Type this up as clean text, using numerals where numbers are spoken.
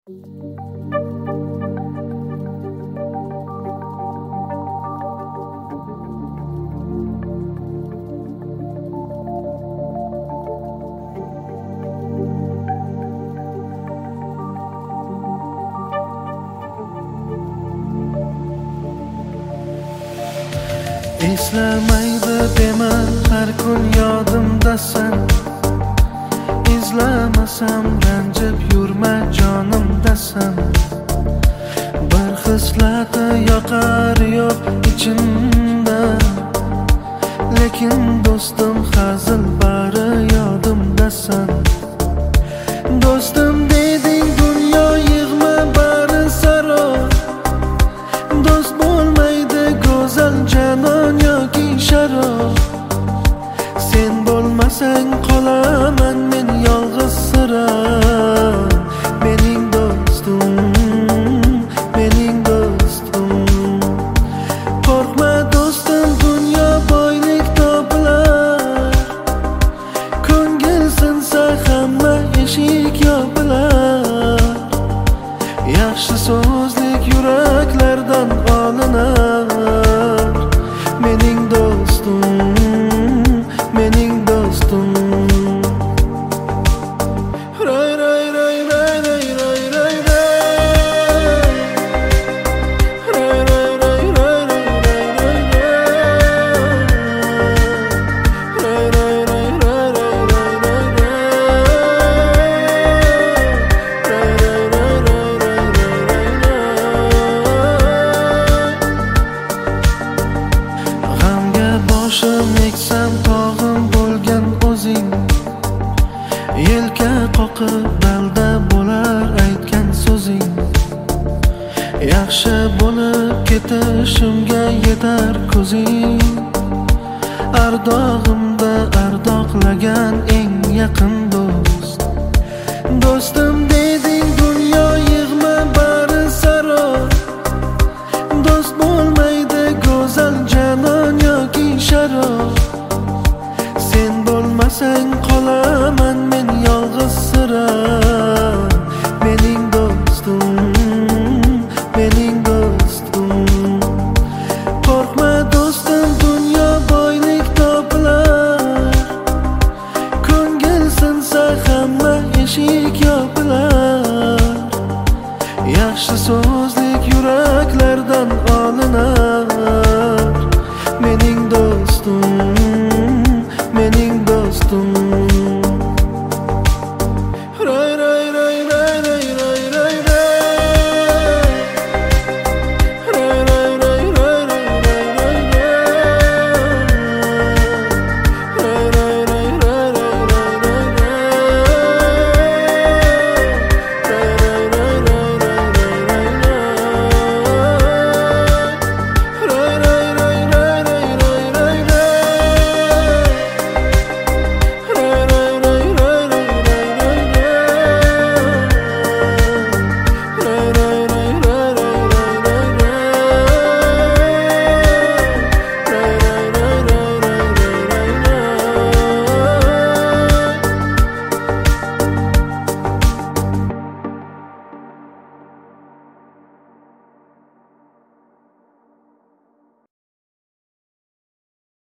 Eslamaydi dema, har kun yodimdasan. Izlamasam ranjib yurma jonimdasan. Bir hislati yoqar yo'q ichimda, lekin do'stim hazil bari yodimdasan. Do'stim deding dunyo yig'ma bari saroy. Do'st bo'lmaydi go'zal janon yoki sharob. Sen bo'lmasang qolaman men yolg'iz sira. Mening do'stim, mening do'stim. Qo'rqma do'stim, dunyo boylik topilar. Ko'ngil sinsa hamma eshik yopilar. Yaxshi so'zlik yuraklardan olinar. Mening do'stim, mening do'stim. Ray ray ray ray ray ray ray ray. Ray ray ray ray ray ray ray. Ray ray ray ray ray ray ray. Ray ray ray ray ray ray. G'amga boshim eksam tog'im bo'lgan o'zing. Yelka qoqib dalda bo'lar aytgan so'zing. Yaxshi bo'lib ketishimga yetar ko'zing. Ardog'imda ardoqlagan eng yaqin do'st. Do'stim deding dunyo yig'ma bari saroy. Do'st bo'lmaydi go'zal janon yoki sharob. Sen bo'lmasang qolaman men yolg'iz sira. Mening do'stim, mening do'stim. Qo'rqma do'stim, dunyo boylik topilar. Ko'ngil sinsa hamma eshik yopilar. Yaxshi so'zlik yuraklardan olinar.